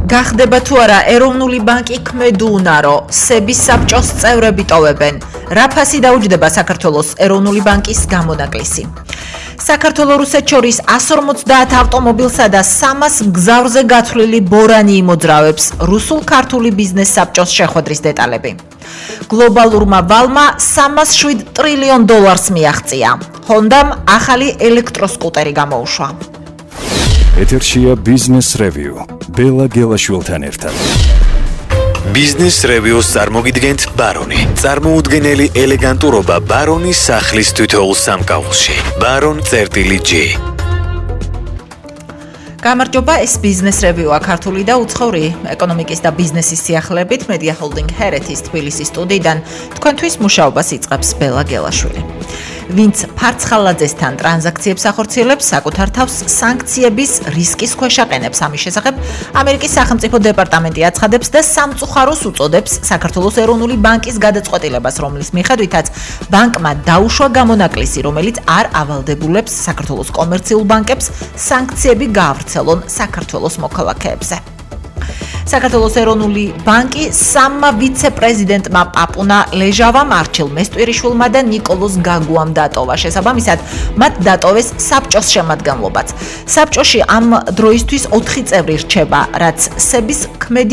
გახდება თუ არა ეროვნული ბანკი ქმედუუნარო, სების საბჭოს წევრები ტოვებენ. რა ფასი დაუჯდება საქართველოს ეროვნული ბანკის გამონაკლისი. საქართველოს-რუსეთს შორის 150 ავტომობილსა და 300 მგზავრზე გათვლილი ბორანი იმოძრავებს რუსულ-ქართული ბიზნეს საბჭოს შეხვედრის დეტალები. გლობალურმა ვალმა $307 ტრილიონ მიაღწია. ჰონდამ ახალი ელექტროსკუტერი გამოუშვა. ეთერშია ბიზნეს რევიუ. ბელა გელაშვილთან ერთად. ბიზნეს რევიუს წარმოგიდგენთ ბარონი. წარმოუდგენელი ელეგანტურობა ბარონის სახლის თითოეულ სამკაულში. baron.g. გამარჯობა, ეს ბიზნეს რევიუა ქართული და უცხოური ეკონომიკის და ბიზნესის სიახლეებით მედია ჰოლდინგ ჰერეთის თბილისის სტუდიიდან თქვენთვის მუშაობას იწყებს ბელა გელაშვილი. ვინც ფარცხალაძესთან ტრანზაქციებს ახორციელებს, საკუთარ თავს სანქციების რისკის ქვეშ აყენებს. ამის შესახებ ამერიკის სახელმწიფო დეპარტამენტი აცხადებს და სამწუხაროს უწოდებს საქართველოს ეროვნული ბანკის გადაწყვეტილებას, რომლის მიხედვითაც ბანკმა დაუშვა გამონაკლისი, რომელიც არ ავალდებულებს საქართველოს კომერციულ ბანკებს სანქციები გაავრცელონ საქართველოს მოქალაქეებზე. საქართველოს ეროვნული ბანკი სამმა ვიცე-პრეზიდენტმა პაპუნა ლეჟავამ, არჩილ მესტვირიშვილმა და ნიკოლოზ გაგუამ დატოვა. შესაბამისად, მათ დატოვეს საბჭოს შემადგენლობაც. საბჭოში ამ დროისთვის 4 წევრი რჩება, რაც სების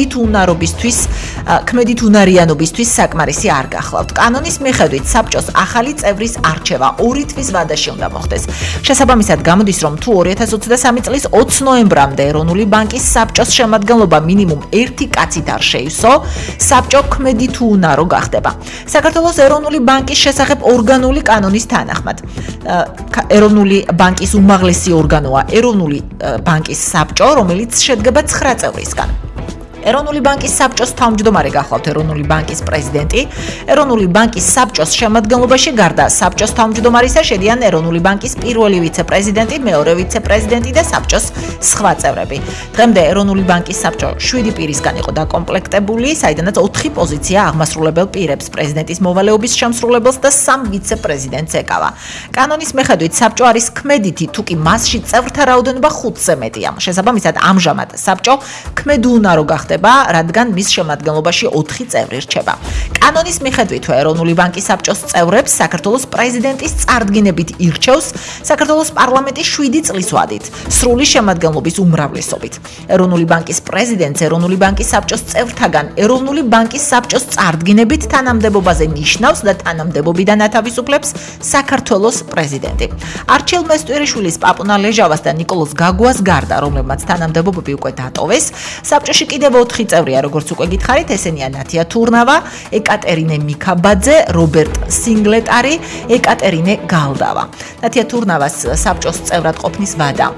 ქმედითუნარიანობისთვის საკმარისი არ გახლავთ. კანონის მიხედვით საბჭოს ახალი წევრის არჩევა 2 თვის ვადაში უნდა მოხდეს. შესაბამისად, გამოდის, რომ თუ 2023 წლის 20 ნოემბრამდე ეროვნული ბანკის საბჭოს შემადგენლობა მინიმუმ 1 კაცით არ შეივსო, საბჭო ქმედითუნარო გახდება. საქართველოს ეროვნული ბანკის შესახებ ორგანული კანონის თანახმად. ეროვნული ბანკის უმაღლესი ორგანოა ეროვნული ბანკის საბჭო, რომელიც შედგება 9 წევრისგან. ეროვნული ბანკის საბჭოს თავმჯდომარე გახლავთ ეროვნული ბანკის პრეზიდენტი. ეროვნული ბანკის საბჭოს შემადგენლობაში გარდა საბჭოს თავმჯდომარისა შედიან ეროვნული ბანკის პირველი ვიცე-პრეზიდენტი, მეორე ვიცე-პრეზიდენტი და საბჭოს სხვა წევრები. დღემდე ეროვნული ბანკის საბჭო 7 პირისგან იყო დაკომპლექტებული, საიდანაც 4 პოზიცია აღმასრულებელ პირებს, პრეზიდენტის მოვალეობის შემსრულებელს და 3 ვიცე-პრეზიდენტს ეკავა. კანონის მიხედვით საბჭო არის ქმედითი, თუკი მასში წევრთა რაოდენობა 5-ზე მეტია. შესაბამისად, ამჟამად საბჭო ქმედუუნარო გახდება, რადგან მის შემადგენლობაში 4 წევრი რჩება. კანონის მიხედვით ეროვნული ბანკის საბჭოს წევრებს საქართველოს პრეზიდენტის წარდგინებით ირჩევს საქართველოს პარლამენტი 7 წლის ვადით, სრული შემადგენლობის უმრავლესობით. ეროვნული ბანკის პრეზიდენტს ეროვნული ბანკის საბჭოს წევრთაგან ეროვნული ბანკის საბჭოს წარდგინებით თანამდებობაზე ნიშნავს და თანამდებობიდან ათავისუფლებს საქართველოს პრეზიდენტი. არჩილ მესტვირიშვილის, პაპუნა ლეჟავას და ნიკოლოზ გაგუას გარდა, რომლებმაც თანამდებობები უკვე დატოვეს, საბჭოში კიდევ 4 წევრია, როგორც უკვე გითხარით, ესენია ნათია თურნავა, ეკატერინე მიქაბაძე, რობერტ სინგლეტარი, ეკატერინე გალდავა. ნათია თურნავას საბჭოს წევრად ყოფნის ვადა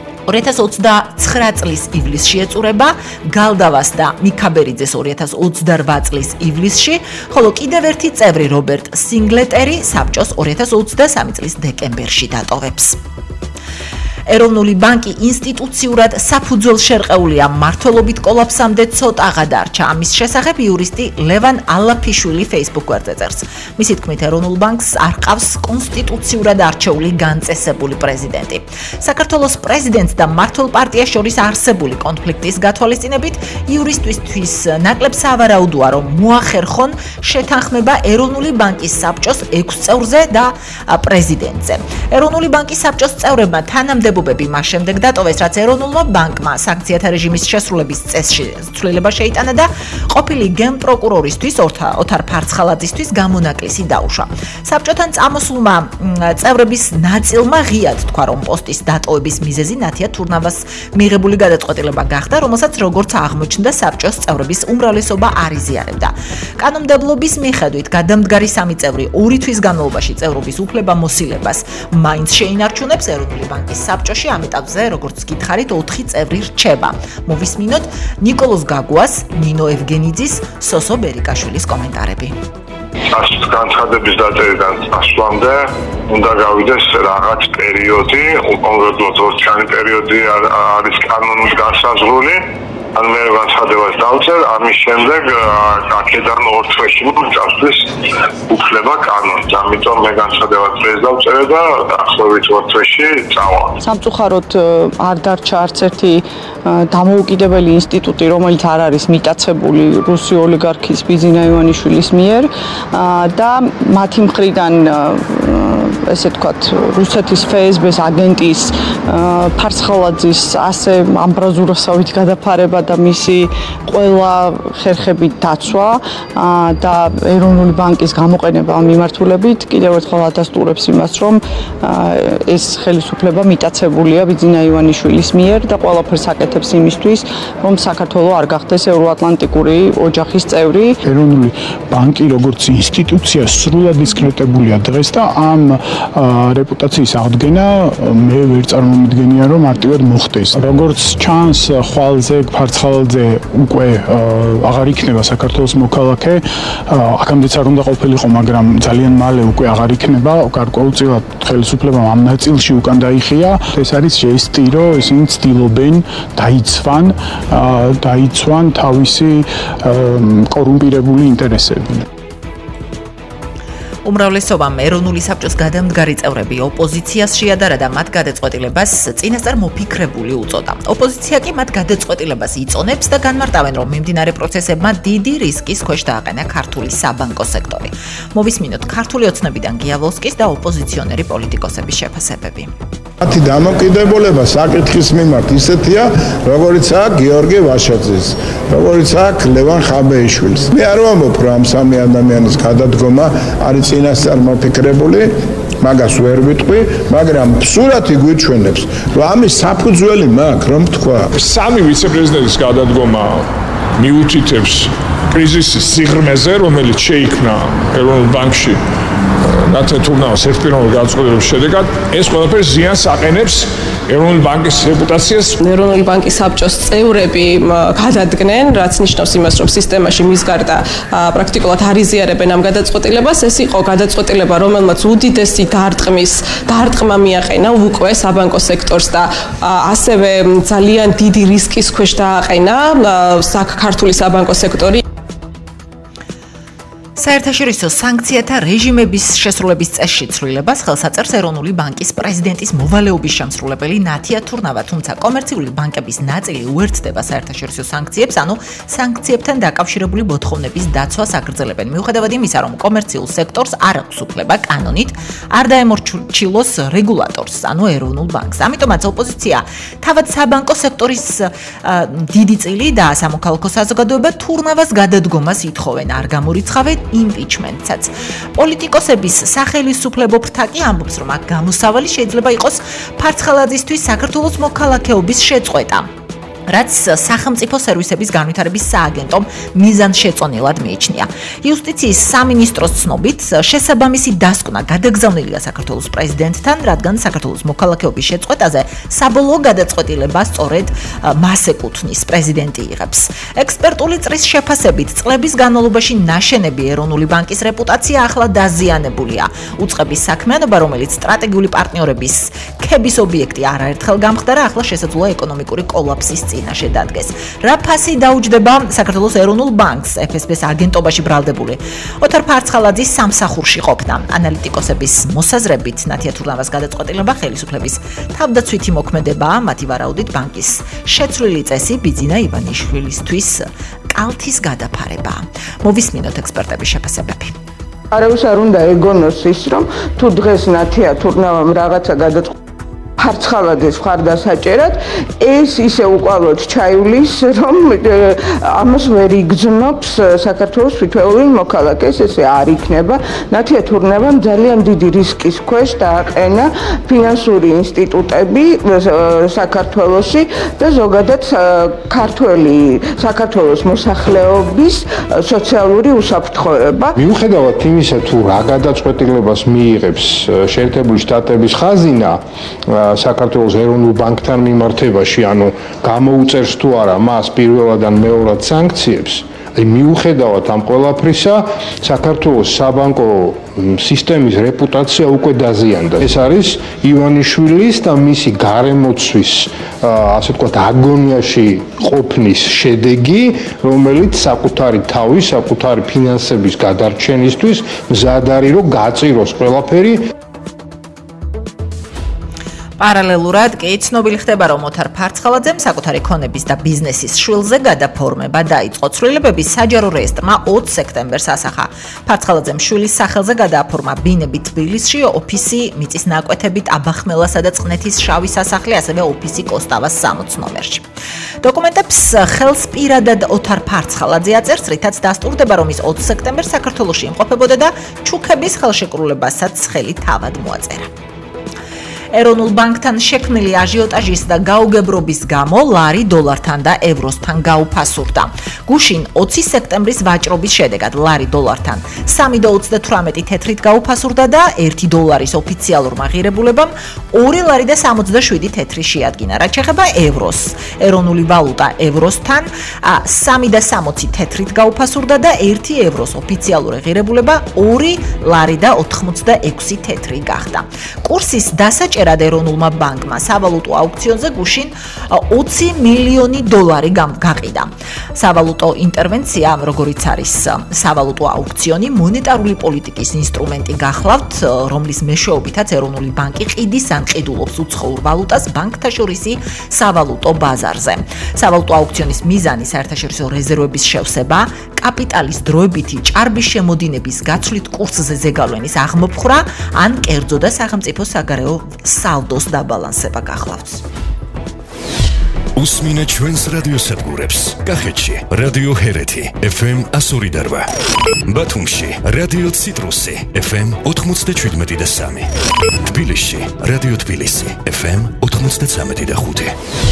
2029 წლის ივლისში ეწურება, გალდავას და მიქაბერიძეს 2028 წლის ივლისში, ხოლო კიდევ ერთი წევრი რობერტ სინგლეტერი საბჭოს 2023 წლის დეკემბერში დატოვებს. ეროვნული ბანკი ინსტიტუციურად საფუძველ შერყეულია, მმართველობით კოლაფსამდე ცოტაღა დარჩა. ამის შესახებ იურისტი ლევან ალაფიშვილი Facebook გვერდზე წერს. მისი თქმით, ეროვნულ ბანკს არ ყავს კონსტიტუციურად არჩეული განწესებული პრეზიდენტი. საქართველოს პრეზიდენტს და მმართველ პარტიას შორის არსებული კონფლიქტის გათვალისწინებით იურისტისთვის ნაკლებ სავარაუდოა, რომ მოახერხონ შეთანხმება ეროვნული ბანკის საბჭოს 6 წევრზე და პრეზიდენტზე. ეროვნული ბანკის საბჭოს წევრებმა თანამდებობები მას შემდეგ დატოვეს, რაც ეროვნულმა ბანკმა სანქციათა რეჟიმის შესრულების წესში ცვლილება შეიტანა და ყოფილი გენპროკურორისთვის ოთარ ფარცხალაძისთვის გამონაკლისი დაუშვა. საბჭოთან წამოსულმა წევრების ნაწილმა ღიად თქვა, რომ პოსტის დატოვების მიზეზი ნათია თურნავას მიღებული გადაწყვეტილება გახდა, რომელსაც როგორც აღმოჩნდა საბჭოს წევრების უმრავლესობა არ იზიარებდა. კანონმდებლობის მიხედვით გადამდგარი 3 წევრი 2 თვის განმავლობაში წევრობის უფლებამოსილებას მაინც შეინარჩუნებს ეროვნული ბანკის საბჭოში, ამ ეტაპზე, როგორც გითხარით, 4 წევრი რჩება. მოვისმინოთ ნიკოლოზ გაგუას, ნინო ევგენიძის, სოსო ბერიკაშვილის კომენტარები. განცხადების დაწერიდან წასვლამდე უნდა გავიდეს რაღაც პერიოდი, კონკრეტულად 2 წელი პერიოდი არის კანონით განსაზღვრული. ან მე განცხადებას დავწერ, ამის შემდეგ აქედან 2 თვეში წავსვლის უფლება კანონს. ამიტომ მე განცხადებას დღეს დავწერე და დაახლოებით 2 თვეში წავალ. სამწუხაროდ არ დარჩა არც ერთი დამოუკიდებელი ინსტიტუტი, რომელიც არ არის მიტაცებული რუსი ოლიგარქის ბიზინა ივანიშვილის მიერ და მათი მხრიდან ესე ვთქვათ, რუსეთის FSB-ს აგენტის ფარცხალაძის ასე ამბრაზურასავით გადაფარება და მისი ყველა ხერხებით დაცვა და ეროვნული ბანკის გამოყენება ამ მიმართულებით კიდევ ერთხელ ადასტურებს იმას, რომ ეს ხელისუფლება მიტაცებულია ბიზინა ივანიშვილის მიერ და ყველაფერს აკეთებს იმისთვის, რომ საქართველო არ გახდეს ევროატლანტიკური ოჯახის წევრი. ეროვნული ბანკი როგორც ინსტიტუცია სრულად დისკრედიტებულია დღეს და ამ რეპუტაციის აღდგენა მე ვერ წარმომიდგენია, რომ მარტივად მოხდეს. როგორც ჩანს, ხვალზე, ფარცხალაძე უკვე აღარ იქნება საქართველოს მოქალაქე, აქამდეც არ უნდა ყოფილიყო, მაგრამ ძალიან მალე უკვე აღარ იქნება, გარკვეულწილად ხელისუფლებამ ამ ნაწილში უკან დაიხია. ეს არის ჟესტი, რომ ისინი ცდილობენ დაიცვან თავისი კორუმპირებული ინტერესები. უმრავლესობამ ეროვნული საბჭოს გადამდგარი წევრები ოპოზიციას შეადარა და მათ გადაწყვეტილებას წინასწარ მოფიქრებული უწოდა. ოპოზიცია კი მათ გადაწყვეტილებას იწონებს და განმარტავენ, რომ მიმდინარე პროცესებმა დიდი რისკის ქვეშ დააყენა ქართული საბანკო სექტორი. მოვისმინოთ ქართული ოცნებიდან გიავოლსკის და ოპოზიციონერი პოლიტიკოსების შეფასებები. მათი დამოკიდებულება საკითხის მიმართ ისეთია, როგორიცაა გიორგი ვაშაძის, როგორიცაა ლევან ხაბეიშვილის. მე არ ვამბობ, რომ ამ სამი ადამიანის გადადგომა არის წინასწარ მოფიქრებული, მაგას ვერ ვიტყვი, მაგრამ სურათი გვიჩვენებს, რომ ამის საფუძველი მაქვს, რომ თქვა. სამი ვიცე-პრეზიდენტის გადადგომა მიუთითებს კრიზისის სიღრმეზე, რომელიც შეიქმნა ეროვნულ ბანკში ნათია თურნავას ერთპიროვნულ გადაწყვეტილების შედეგად, ეს ყველაფერი ზიანს აყენებს ეროვნული ბანკის რეპუტაციას. ეროვნული ბანკის საბჭოს წევრები გადადგნენ, რაც ნიშნავს იმას, რომ სისტემაში მის გარდა პრაქტიკულად არ იზიარებენ ამ გადაწყვეტილებას. ეს იყო გადაწყვეტილება, რომელმაც უდიდესი დარტყმა მიაყენა უკვე საბანკო სექტორს და ასევე ძალიან დიდი რისკის ქვეშ დააყენა ქართული საბანკო სექტორი. საერთაშორისო სანქციათა რეჟიმების შესრულების წესში ცვლილებას ხელს აწერს ეროვნული ბანკის პრეზიდენტის მოვალეობის შემსრულებელი ნათია თურნავა, თუმცა კომერციული ბანკების ნაწილი უერთდება საერთაშორისო სანქციებს, ანუ სანქციებთან დაკავშირებული მოთხოვნების დაცვას აგრძელებენ. მიუხედავად იმისა, რომ კომერციულ სექტორს არ აქვს უფლება კანონით არ დაემორჩილოს რეგულატორს, ანუ ეროვნულ ბანკს. ამიტომაც ოპოზიცია თავად საბანკო სექტორის დიდი წილი და სამოქალაქო საზოგადოება თურნავას გადადგომას ითხოვენ, არ გამორიცხავენ იმპიჩმენტსაც. პოლიტიკოსების სახელისუფლებო ფრთა კი ამბობს, რომ აქ გამოსავალი შეიძლება იყოს ფარცხალაძისთვის საქართველოს მოქალაქეობის შეწყვეტა, რაც სახელმწიფო სერვისების განვითარების სააგენტომ მიზანშეწონილად მიიჩნია. იუსტიციის სამინისტროს ცნობით, შესაბამისი დასკვნა გადაგზავნილია საქართველოს პრეზიდენტთან, რადგან საქართველოს მოქალაქეობის შეწყვეტაზე საბოლოო გადაწყვეტილება სწორედ მას ეკუთვნის, პრეზიდენტი იღებს. ექსპერტული წრის შეფასებით, წლების განმავლობაში ნაშენები ეროვნული ბანკის რეპუტაცია ახლა დაზიანებულია. უწყების საქმიანობა, რომელიც სტრატეგიული პარტნიორების ქების ობიექტი არაერთხელ გამხდარა, ახლა შესაძლოა ეკონომიკური კოლაფსის წინაშე დადგეს. რა ფასი დაუჯდება საქართველოს ეროვნულ ბანკს FSB-ს აგენტობაში ბრალდებული ოთარ ფარცხალაძის სამსახურში ყოფნა? ანალიტიკოსების მოსაზრებით, ნათია თურნავას გადაწყვეტილება ხელისუფლების თავდაცვითი მოქმედებაა, მათი ვარაუდით ბანკის შეცვლილი წესი ბიზინა ივანიშვილისთვის კალთის გადაფარება. მოვისმინოთ ექსპერტების შეფასებები. არავის არ უნდა ეგონოს ის, რომ თუ დღეს ნათია თურნავამ რაღაცა გადაწყვეტა ფარცხალაძეს ხარდასაჭერად, ეს ისე უკვალოდ ჩაივლის, რომ ამას ვერ იგრძნობს საქართველოს თითოეული მოქალაქეს, ესე არ იქნება. ნათია თურნავამ ძალიან დიდი რისკის ქვეშ დააყენა ფინანსური ინსტიტუტები საქართველოში და ზოგადად საქართველოს მოსახლეობის სოციალური უსაფრთხოება. მიუხედავად იმისა, თუ რა გადაწყვეტილებას მიიღებს შეერთებული შტატების ხაზინა, საქართველოს ეროვნულ ბანკთან მიმართებაში, ანუ გამოუწერს თუ არა მას პირველად ან მეორად სანქციებს, მიუხედავად ამ ყველაფრისა, საქართველოს საბანკო სისტემის რეპუტაცია უკვე დაზიანდა. ეს არის ივანიშვილის და მისი გარემოცვის, ასე ვთქვათ, აგონიაში ყოფნის შედეგი, რომელიც საკუთარი თავის, საკუთარი ფინანსების გადარჩენისთვის მზად არის, რომ გაწიროს ყველაფერი. პარალელურად კი ცნობილი ხდება, რომ ოთარ ფარცხალაძემ საკუთარი ქონების და ბიზნესის შვილზე გადაფორმება დაიწყო. ცვლილებების საჯარო რეესტრმა 20 სექტემბერს ასახა. ფარცხალაძემ შვილის სახელზე გადააფორმა ბინები თბილისში, ოფისი მიწის ნაკვეთებით აბახმელასა და წყნეთის შავი სასახლე, ასევე ოფისი კოსტავას 60 ნომერში. დოკუმენტებს ხელს პირადად ოთარ ფარცხალაძე აწერს, რითაც დასტურდება, რომ ის 20 სექტემბერს საქართველოში იმყოფებოდა და ჩუქების ხელშეკრულებასაც ხელი თავად მოაწერა. ეროვნულ ბანკთან შექმნილი აჟიოტაჟის და გაუგებრობის გამო ლარი დოლართან და ევროსთან გაუფასურდა. გუშინ 20 სექტემბრის ვაჭრობის შედეგად ლარი დოლართან 3.38 თეთრით გაუფასურდა და 1 დოლარის ოფიციალურმა ღირებულებამ 2 ლარი და 67 თეთრი შეადგინა. რაც შეეხება ევროს, ეროვნული ვალუტა ევროსთან 3.60 თეთრით გაუფასურდა და 1 ევროს ოფიციალური ღირებულება 2 ლარი და 86 თეთრი გახდა. კურსის დასაჭერად ეროვნულმა ბანკმა სავალუტო აუქციონზე გუშინ 20 მილიონი დოლარი გაყიდა. სავალუტო ინტერვენცია, როგორიც არის სავალუტო აუქციონი, მონეტარული პოლიტიკის ინსტრუმენტი გახლავთ, რომლის მეშვეობითაც ეროვნული ბანკი ყიდის ან ყიდულობს უცხოურ ვალუტას ბანკთაშორისი სავალუტო ბაზარზე. სავალუტო აუქციონის მიზანი საერთაშორისო რეზერვების შევსება, კაპიტალის დროებითი ჭარბის შემოდინების გაცვლით კურსზე ზეგავლენის აღმოფხვრა ან კერძო და სახელმწიფო საგარეო სალდოს დაბალანსება გახლავთ. უსმინეთ ჩვენს რადიოსადგურებს. კახეთში რადიო ჰერეთი FM 102.8, ბათუმში რადიო ციტრუსი FM 97.3, თბილისში რადიო თბილისი FM 93.5.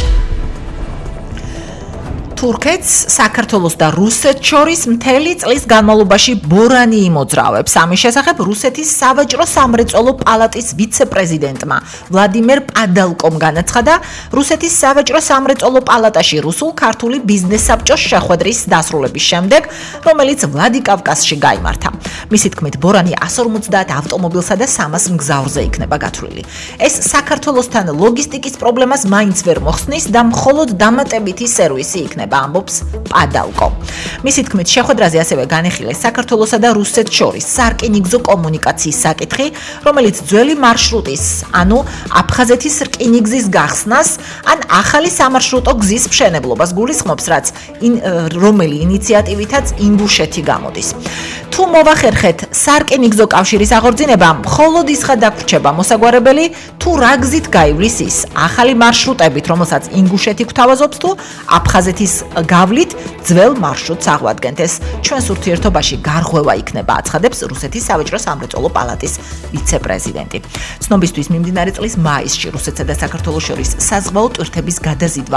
თურქეთს, საქართველოს და რუსეთს შორის მთელი წლის განმავლობაში ბორანი იმოძრავებს. ამის შესახებ რუსეთის სავაჭრო სამრეწველო პალატის ვიცე-პრეზიდენტმა ვლადიმერ პადალკომ განაცხადა რუსეთის სავაჭრო სამრეწველო პალატაში რუსულ-ქართული ბიზნეს საბჭოს შეხვედრის დასრულების შემდეგ, რომელიც ვლადიკავკაზში გაიმართა. მისი თქმით, ბორანი 150 ავტომობილსა და 300 მგზავრზე იქნება გათვლილი. ეს საქართველოსთან ლოგისტიკის პრობლემას მაინც ვერ მოხსნის და მხოლოდ დამატებითი სერვისი იქნება, ამბობს პადალკო. მისი თქმით, შეხვედრაზე ასევე განეხილეს საქართველოსა და რუსეთს შორის სარკინიგზო კომუნიკაციის საკითხი, რომელიც ძველი მარშრუტის, ანუ აფხაზეთის რკინიგზის გახსნას ან ახალი სამარშრუტო გზის მშენებლობას გულისხმობს, რომელი ინიციატივითაც ინგუშეთი გამოდის. თუ მოვახერხეთ სარკინიგზო კავშირის აღორძინება, მხოლოდ ისხად დაგვრჩება მოსაგვარებელი, თუ რა გზით გაივლის ის ახალი მარშრუტებით, რომელსაც ინგუშეთი გვთავაზობს, თუ აფხაზეთის გავლით ძველ მარშრუტს აღვადგენთ. ეს ჩვენს ურთიერთობაში გარღვევა იქნება, აცხადებს რუსეთის სავაჭრო სამრეწველო პალატის ვიცე-პრეზიდენტი. ცნობისთვის მიმდინარე წლის მაისში რუსეთსა და საქართველოს შორის საზღვაო ტვირთების გადაზიდვა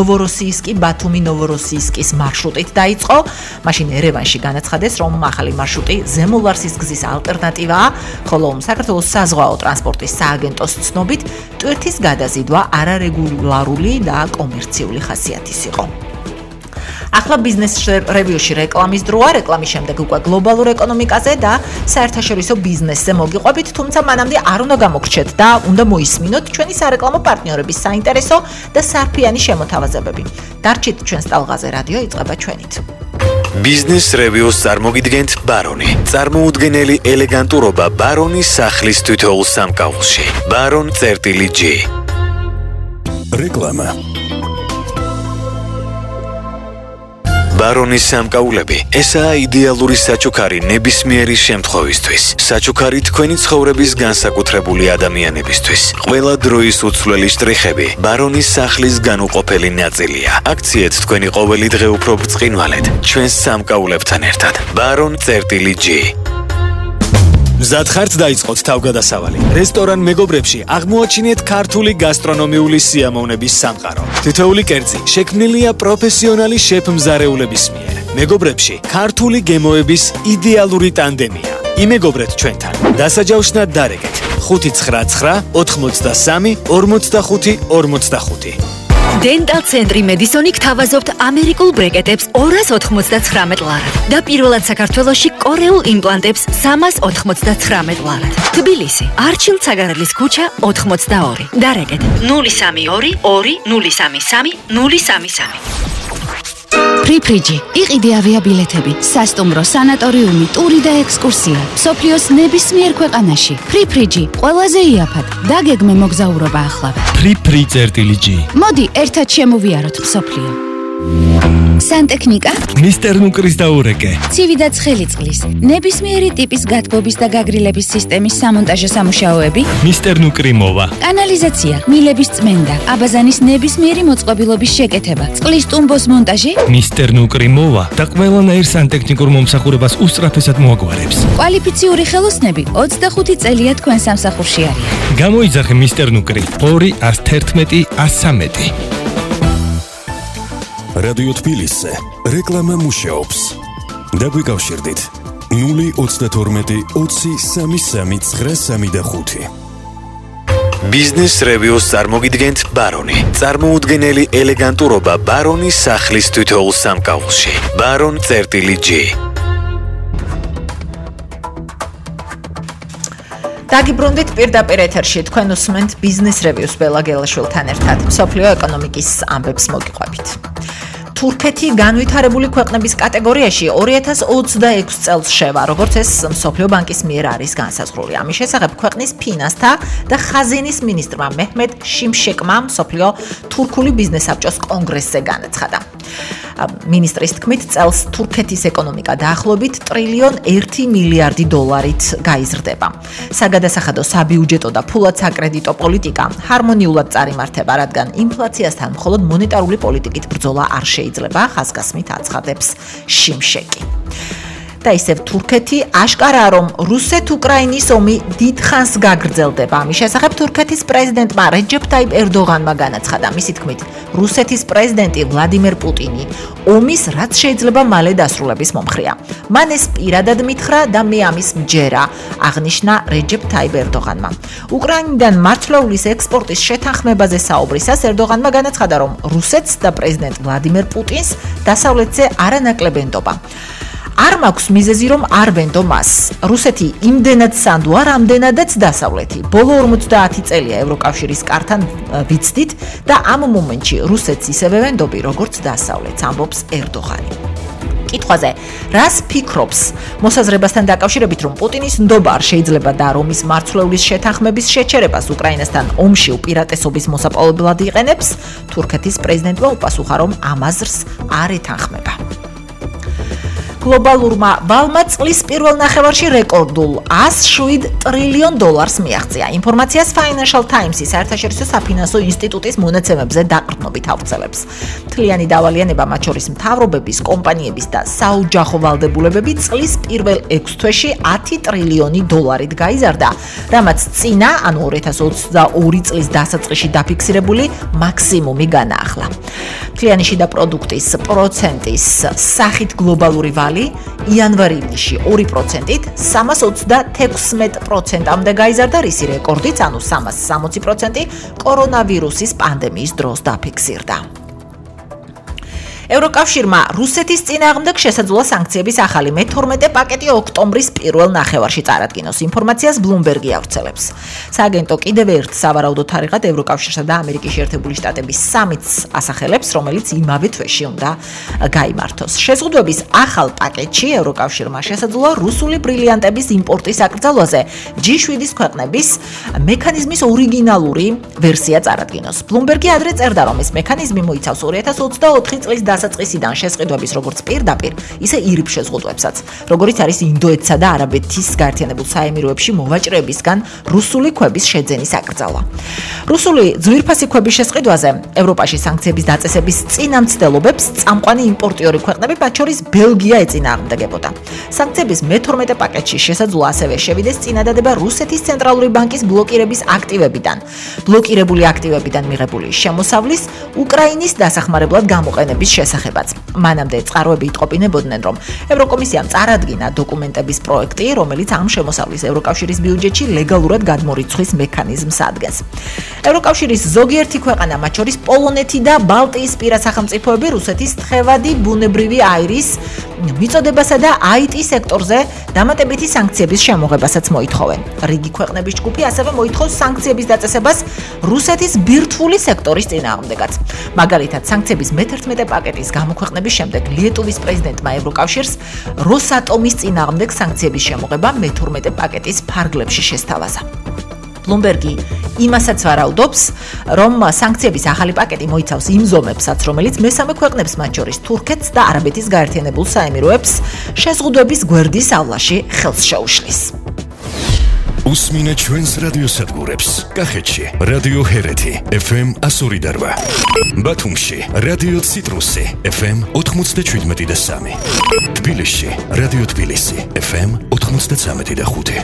ნოვოროსიისკი-ბათუმი-ნოვოროსიისკის მარშრუტით დაიწყო. მაშინ ერევანში განაცხადეს, რომ ახალი მარშრუტი ზემოლარსის გზის ალტერნატივაა, ხოლო საქართველოს საზღვაო ტრანსპორტის სააგენტოს ცნობით ტვირთის გადაზიდვა არარეგულარული და კომერციული ხასიათის იყო. ახლა ბიზნეს რევიუში რეკლამის დროა, რეკლამის შემდეგ უკვე გლობალურ ეკონომიკაზე და საერთაშორისო ბიზნესზე მოგიყვებით, თუმცა მანამდე არ უნდა გამოგრჩეთ და უნდა მოისმინოთ ჩვენი სარეკლამო პარტნიორების საინტერესო და სარფიანი შემოთავაზებები. დარჩით ჩვენს ტალღაზე, რადიო იწყება ჩვენით. ბიზნეს რევიუს წარმოგიდგენთ ბარონი. წარმოუდგენელი ელეგანტურობა ბარონის სახლის თითოეულ სამკაულში. baron.g. რეკლამა. ბარონის სამკაულები ესაა იდეალური საჩუქარი ნებისმიერი შემთხვევისთვის. საჩუქარი თქვენი ცხოვრების განსაკუთრებული ადამიანებისთვის. ყველა დროის უცვლელი შტრიხები ბარონის სახლის განუყოფელი ნაწილია. აქციეთ თქვენი ყოველი დღე უფრო ბრწყინვალედ ჩვენს სამკაულებთან ერთად. baron.g. მზად ხართ დაიწყოთ თავგადასავალი. რესტორან მეგობრებში აღმოაჩინეთ ქართული გასტრონომიული სიამოვნების სამყარო. თითოეული კერძი შექმნილია პროფესიონალი შეფ-მზარეულების მიერ. მეგობრებში ქართული გემოების იდეალური ტანდემია. იმეგობრეთ ჩვენთან. დასაჯავშნად დარეგეთ 599 83 45 45. დენტალ ცენტრი მედისონი გთავაზობთ ამერიკულ ბრეკეტებს 299 ლარად და პირველად საქართველოში კორეულ იმპლანტებს 399 ლარად. თბილისი, არჩილ ცაგარელის ქუჩა 82 და რეკეტ 032 2033 033. ფრიფრიჯი, იყიდე ავიაბილეთები, სასტუმრო, სანატორიუმი, ტური და ექსკურსია. მსოფლიოს ნებისმიერ ქვეყანაში. ფრიფრიჯი, ყველაზე იაფად და გეგმე მოგზაურობა ახლავე. ფრიფრი.gr. მოდი ერთად შემოვიაროთ მსოფლიო. სანტექნიკა, მისტერ ნუკრის დაურეკე. ცივი და ცხელი წყლის, ნებისმიერი ტიპის გათბობის და გაგრილების სისტემის სამონტაჟო სამუშაოები, მისტერ ნუკრი მოვა. კანალიზაცია, მილების წმენდა, აბაზანის ნებისმიერი მოწყობილობის შეკეთება, წყლის ტუმბოს მონტაჟი, მისტერ ნუკრი მოვა და ყველანაირ სანტექნიკურ მომსახურებას უსწრაფესად მოაგვარებს. კვალიფიციური ხელოსნები 25 წელია თქვენ სამსახურში არიან. გამოიძახე მისტერ ნუკრი 211 113. რადიო თბილისზე რეკლამა მუშაობს. დაგვიკავშირდით 032 20 33 935. ბიზნეს რევიუს წარმოგიდგენთ ბარონი. წარმოუდგენელი ელეგანტურობა ბარონის სახლის თითოეულ სამკაულში. baron.g. დაგიბრუნდით პირდაპირ ეთერში, თქვენ უსმენთ ბიზნეს რევიუს ბელა გელაშვილთან ერთად. მსოფლიო ეკონომიკის ამბებს მოგიყვებით. თურქეთი განვითარებული ქვეყნების კატეგორიაში 2026 წელს შევა, როგორც ეს მსოფლიო ბანკის მიერ არის განსაზღვრული. ამის შესახებ ქვეყნის ფინანსთა და ხაზინის მინისტრმა მეჰმედ შიმშეკმა მსოფლიო თურქული ბიზნეს საბჭოს კონგრესზე განაცხადა. მინისტრის თქმით, წელს თურქეთის ეკონომიკა დაახლოებით $1 მილიარდი გაიზრდება. საგადასახადო საბიუჯეტო და ფულად საკრედიტო პოლიტიკა ჰარმონიულად წარიმართება, რადგან ინფლაციასთან მხოლოდ მონეტარული პოლიტიკით ბრძოლა არ შეიძლება, ხაზგასმით აცხადებს შიმშეკი. და ისევ თურქეთი აშკარაა, რომ რუსეთ-უკრაინის ომი დიდხანს გაგრძელდება. ამის შესახებ თურქეთის პრეზიდენტმა რეჯეფ ტაიპ ერდოღანმა განაცხადა. მისი თქმით, რუსეთის პრეზიდენტი ვლადიმერ პუტინი ომის რაც შეიძლება მალე დასრულების მომხრეა. მან ეს პირადად მითხრა და მე ამის მჯერა, აღნიშნა რეჯეფ ტაიპ ერდოღანმა. უკრაინიდან მართლმსაულის ექსპორტის შეთანხმებაზე საუბრისას ერდოღანმა განაცხადა, რომ რუსეთს და პრეზიდენტ ვლადიმერ პუტინს დასავლეთზე არანაკლებ ენდობა. არ მაქვს მიზეზი, რომ არ ვენდო მას. რუსეთი იმდენად სანდოა, რამდენადაც დასავლეთი. ბოლო 50 წელია ევროკავშირის კართან ვიცდით და ამ მომენტში რუსეთს ისევე ვენდობი, როგორც დასავლეთს, ამბობს ერდოღანი. კითხვაზე, რას ფიქრობს მოსაზრებასთან დაკავშირებით, რომ პუტინის ნდობა არ შეიძლება და რომის მართლმსაულის შეთანხმების შეჩერებას უკრაინასთან ომში უპირატესობის მოსაპოვებლად იყენებს, თურქეთის პრეზიდენტმა უპასუხა, რომ ამ აზრს არ ეთანხმება. გლობალურმა ვალმა წლის პირველ ნახევარში რეკორდულ $107 ტრილიონ მიაღწია. ინფორმაციას Financial Times-ის საერთაშორისო საფინანსო ინსტიტუტის მონაცემებზე დაყრდნობით ავრცელებს. მთლიანი დავალიანება, მათ შორის მთავრობების, კომპანიების და საოჯახო ვალდებულებები წლის პირველ 6 თვეში $10 ტრილიონი გაიზარდა, რამაც წინა, ანუ 2022 წლის დასაწყისში დაფიქსირებული მაქსიმუმი განაახლა. მთლიანი შიდა პროდუქტის პროცენტის სახით გლობალური იანვარ-ივნისში 2%-ით 326%-მდე გაიზარდა, რისი რეკორდიც, ანუ 360% კორონავირუსის პანდემიის დროს დაფიქსირდა. ევროკავშირმა რუსეთის წინააღმდეგ შესაძლოა სანქციების ახალი მე-12 პაკეტი ოქტომბრის პირველ ნახევარში წარადგინოს. ინფორმაციას Bloomberg ავრცელებს. სააგენტო კიდევ ერთ სავარაუდო თარიღად ევროკავშირსა და ამერიკის შეერთებული შტატების სამიტს ასახელებს, რომელიც იმავე თვეში უნდა გაიმართოს. შეზღუდვების ახალ პაკეტში ევროკავშირმა შესაძლოა რუსული ბრილიანტების იმპორტის აკრძალვაზე G7-ის ქვეყნების მექანიზმის ორიგინალური ვერსია წარადგინოს. Bloomberg-ი ადრე წერდა, რომ ეს მექანიზმი მოიცავს 2024 წლის დასაწყისიდან შესყიდვების როგორც პირდაპირ, ისე ირიბ შეზღუდვებსაც, როგორიც არის ინდოეთსა და არაბეთის გაერთიანებულ საემიროებში მოვაჭრეებისგან რუსული ქვების შეძენის აკრძალვა. რუსული ძვირფასი ქვების შესყიდვაზე ევროპაში სანქციების დაწესების წინამცდელობებს წამყვანი იმპორტიორი ქვეყნები, მათ შორის ბელგია, ეწინააღმდეგებოდა. სანქციების მე-12 პაკეტში შესაძლოა ასევე შევიდეს წინადადება რუსეთის ცენტრალური ბანკის ბლოკირების აქტივებიდან. ბლოკირებული აქტივებიდან მიღებული შემოსავლის უკრაინის დასახმარებლად გამოყენების შესახებაც. მანამდე წყაროები იტყობინებოდნენ, რომ ევროკომისიამ წარადგინა დოკუმენტების პროექტი, რომელიც ამ შემოსავლის ევროკავშირის ბიუჯეტში ლეგალურად გადმორიცხვის მექანიზმს ადგენს. ევროკავშირის ზოგიერთი ქვეყანა, მათ შორის პოლონეთი და ბალტიისპირა სახელმწიფოები რუსეთის თხევადი ბუნებრივი აირის მიწოდებასა და IT სექტორზე დამატებითი სანქციების შემოღებასაც მოითხოვენ. რიგი ქვეყნების ჯგუფი ასევე მოითხოვს სანქციების დაწესებას რუსეთის ბირთვული სექტორის წინააღმდეგაც. მაგალითად, სანქციების მე-11 პაკეტის გამოქვეყნების შემდეგ ლიეტუვის პრეზიდენტმა ევროკავშირს როსატომის წინააღმდეგ სანქციების შემოღება მე-12 პაკეტის ფარგლებში შესთავაზა. Bloomberg-ი იმასაც ვარაუდობს, რომ სანქციების ახალი პაკეტი მოიცავს იმ ზომებსაც, რომელიც მესამე ქვეყნებს, მათ შორის თურქეთს და არაბეთის გაერთიანებულ საემიროებს, შეზღუდვების გვერდის ავლაში ხელს შეუშლის. უსმინეთ ჩვენს რადიოსადგურებს. კახეთში რადიო ჰერეთი FM 102.8. ბათუმში რადიო ციტრუსი FM 97.3. თბილისში რადიო თბილისი FM 93.5.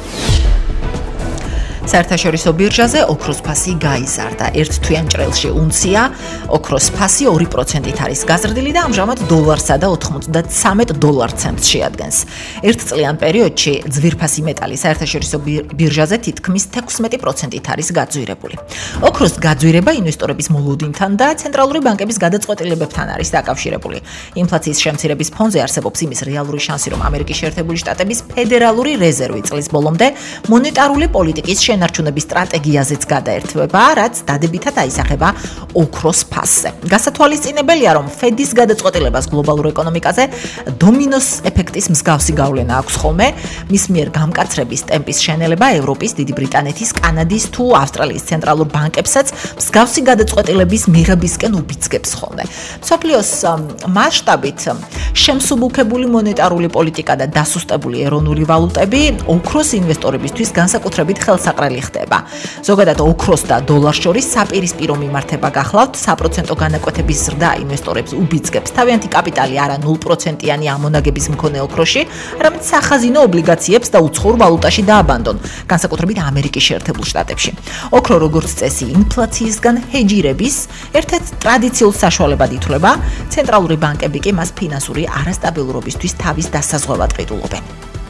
საერთაშორისო ბირჟაზე ოქროს ფასი გაიზარდა. ერთ თვიან ჭრელში უნცია ოქროს ფასი 2%-ით არის გაზრდილი და ამჟამად დოლარსა და 93 დოლარ ცენტს შეადგენს. ერთ წლიან პერიოდში ძვირფასი მეტალი საერთაშორისო ბირჟაზე თითქმის 16%-ით არის გაძვირებული. ოქროს გაძვირება ინვესტორების მოლოდინთან და ცენტრალური ბანკების გადაწყვეტილებებთან არის დაკავშირებული. ინფლაციის შემცირების ფონზე არსებობს იმის რეალური შანსი, რომ ამერიკის შეერთებული შტატების ფედერალური რეზერვი წლის ბოლომდე მონეტარული პოლიტიკის შენარჩუნების სტრატეგიაზეც გადაერთვება, რაც დადებითად აისახება ოქროს ფასზე. გასათვალისწინებელია, რომ ფედის გადაწყვეტილებას გლობალურ ეკონომიკაზე დომინოს ეფექტის მსგავსი გავლენა აქვს ხოლმე, მის მიერ გამკაცრების ტემპის შენელება ევროპის, დიდი ბრიტანეთის, კანადის თუ ავსტრალიის ცენტრალურ ბანკებსაც მსგავსი გადაწყვეტილების მიღებისკენ უბიძგებს ხოლმე. მსოფლიოს მასშტაბით შემსუბუქებული მონეტარული პოლიტიკა და დასუსტებული ეროვნული ვალუტები ოქროს ინვესტორებისთვის განსაკუთრებით ხელსაყრელი ხდება. ზოგადად ოქროს და დოლარს შორის საპირისპირო მიმართება გახლავთ, საპროცენტო განაკვეთების ზრდა ინვესტორებს უბიძგებს თავიანთი კაპიტალი არა 0%-იანი ამონაგების მქონე ოქროში, არამედ სახაზინო ობლიგაციებს და უცხოურ ვალუტაში დააბანდონ, განსაკუთრებით ამერიკის შეერთებულ შტატებში. ოქრო როგორც წესი ინფლაციისგან ჰეჯირების ერთ-ერთ ტრადიციულ საშუალებად ითვლება, ცენტრალური ბანკები კი მას ფინანსური არასტაბილურობისთვის თავის დასაზღვევად ყიდულობენ.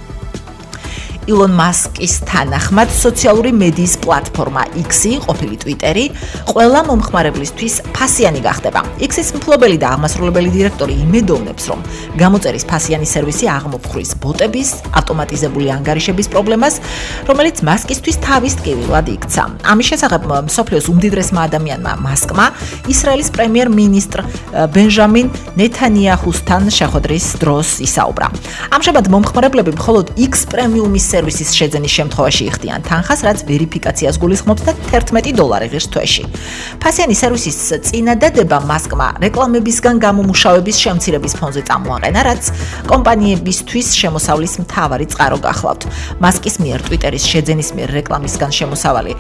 ილონ მასკის თანახმად სოციალური მედიის პლატფორმა X-ი, ყოფილი Twitter-ი, ყველა მომხმარებლისთვის ფასიანი გახდება. X-ის მფლობელი და აღმასრულებელი დირექტორი იმედოვნებს, რომ გამოწერის ფასიანი სერვისი აღმოფხვრიის ბოტების, ავტომატიზებული ანგარიშების პრობლემას, რომელიც მასკისთვის თავის ტკივილად იქცა. ამის შესახებ მსოფლიოს უმდიდრესმა ადამიანმა მასკმა ისრაელის პრემიერ-მინისტრ ბენჟამინ ნეთანიაჰუსთან შეხვედრის დროს ისაუბრა. ამჟამად მომხმარებლები მხოლოდ X პრემიუმის სერვისის შეძენის შემთხვევაში იხდიან თანხას, რაც ვერიფიკაციას გულისხმობს და $11 ღირს თვეში. ფასიანი სერვისის წინადადება მასკმა რეკლამებისგან გამომუშავების შემცირების ფონზე წამოაყენა, რაც კომპანიებისთვის შემოსავლის მთავარი წყარო გახლავთ. მასკის მიერ Twitter-ის შეძენის მიერ რეკლამისგან შემოსავალი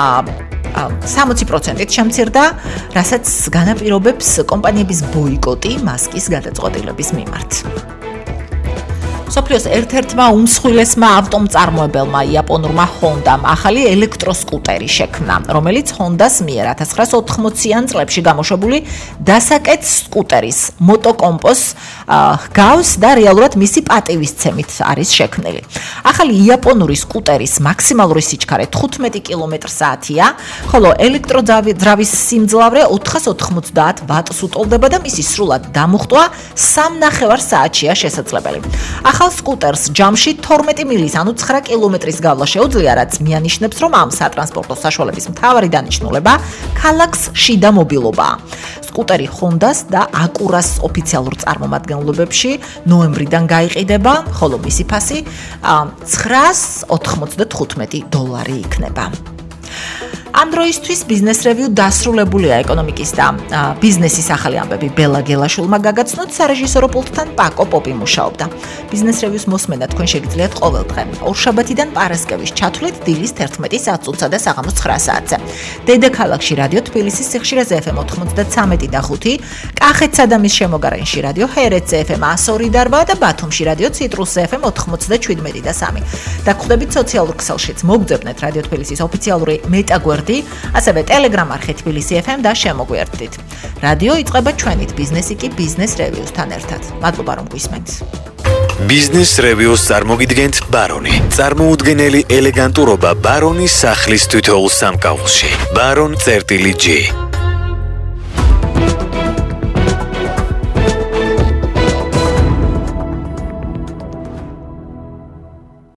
60%-ით შემცირდა, რასაც განაპირობებს კომპანიების ბოიკოტი მასკის გადაწყვეტილების მიმართ. სოფლიოს ერთ-ერთმა უმსხვილესმა ავტომწარმოებელმა იაპონურმა Honda-მ ახალი ელექტროსკუტერი შექმნა, რომელიც Honda-ს მიერ 1980-იან წლებში გამოშვებული დასაკეთ სკუტერის მოტოკომპოს ჰგავს და რეალურად მისი პატივისცემით არის შექმნილი. ახალი იაპონური სკუტერის მაქსიმალური სიჩქარე 15 კმ/სთ-ია, ხოლო ელექტროძრავის სიმძლავრე 490 ვატს უტოლდება და მისი სრულად დამუხტვა 3.5 საათშია შესაძლებელი. ახალ სკუტერს ჯამში 12 მილის, ანუ 9 კილომეტრის გავლა შეუძლია, რაც მიანიშნებს, რომ ამ სატრანსპორტო საშუალების მთავარი დანიშნულება ქალაქს შიდა მობილობაა. სკუტერი Honda-ს და Acura-ს ოფიციალურ წარმომადგენლობებში ნოემბრიდან გაიყიდება, ხოლო მისი ფასი $995 იქნება. ამ დროისთვის Business Review დასრულებულია. ეკონომიკის და ბიზნესის ახალი ამბები ბელა გელაშვილმა გაგაცნოთ, სარეჟისორო პულტთან პაკო პოპი მუშაობდა. Business Review-ს მოსმენა თქვენ შეგიძლიათ ყოველ დღე ორშაბათიდან პარასკევის ჩათვლით დილის 11 საათსა და საღამოს 9 საათზე. დედაქალაქში რადიო თბილისის სიხშირეზე FM 93 და 5, კახეთსა და მის შემოგარენში რადიო ჰერეთზე FM 102.8 და ბათუმში რადიო ციტრუსზე FM 97 და 3. და გხვდებით სოციალურ ქსელშიც, მოგძებნეთ რადიო თბილისის ოფიციალური მეტაგვერდი G, ასევე Telegram არხი Tbilisi FM და შემოგვიერთდით. რადიო იწყება ჩვენით, ბიზნესი კი Business Reviews-თან ერთად. მადლობა რომ გვისმენთ. Business Reviews წარმოგიდგენთ ბარონი. წარმოუდგენელი ელეგანტურობა ბარონის სახლის თითოეულ სამკაულში. Baron.G